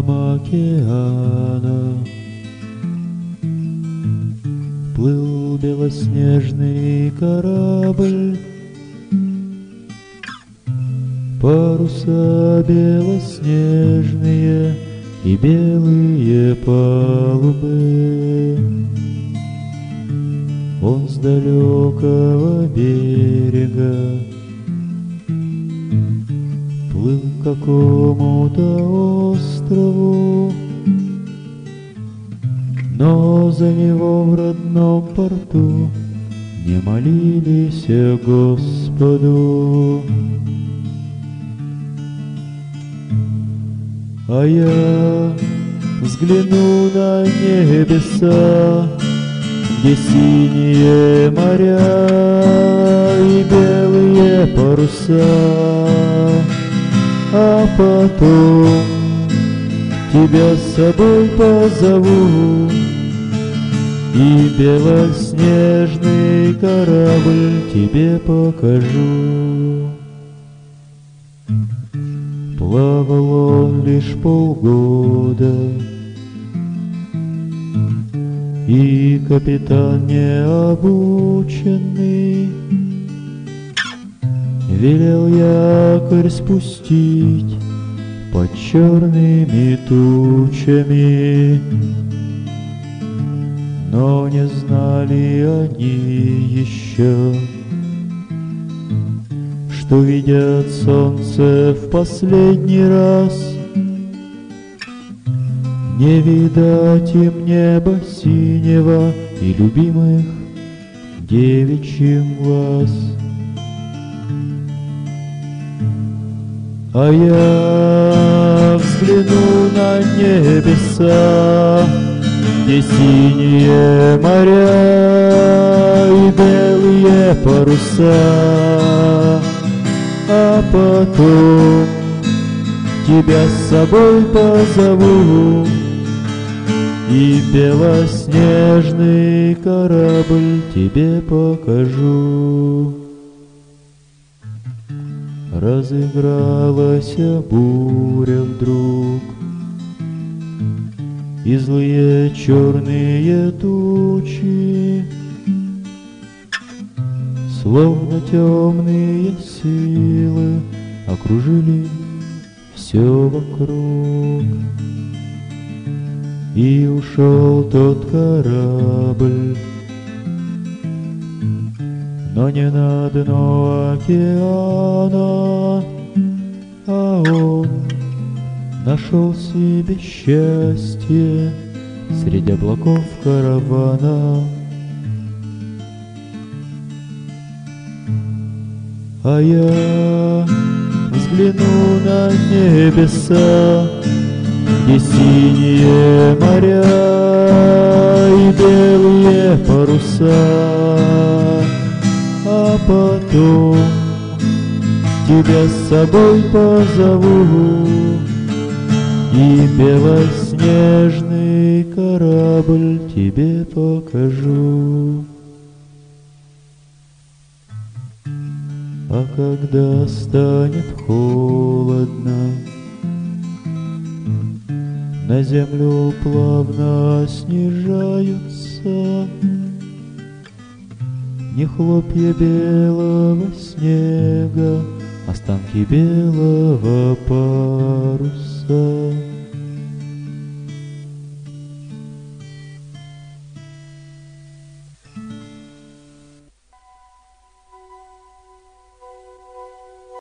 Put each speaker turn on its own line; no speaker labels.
волнам океана плыл белоснежный корабль, паруса белоснежные и белые палубы. Он с далекого берега плыл к какому-то острову, но за него в родном порту не молились Господу. А я взгляну на небеса, где синие моря и белые паруса, а потом тебя с собой позову и белоснежный корабль тебе покажу. Плавал он лишь полгода, и капитан необученный велел якорь спустить под черными тучами. Но не знали они еще, что видят солнце в последний раз. Не видать им неба синего и любимых девичьих глаз. А я взгляну на небеса, где синие моря и белые паруса, а потом тебя с собой позову и белоснежный корабль тебе покажу. Разыгралась буря вдруг, и злые черные тучи, словно темные силы, окружили все вокруг. И ушел тот корабль, но не на дно океана, а он нашел себе счастье среди облаков каравана. А я взгляну на небеса, где синие моря и белые паруса, а потом тебя с собой позову и белоснежный корабль тебе покажу. А когда станет холодно, на землю плавно снижаются не хлопья белого снега, останки белого паруса.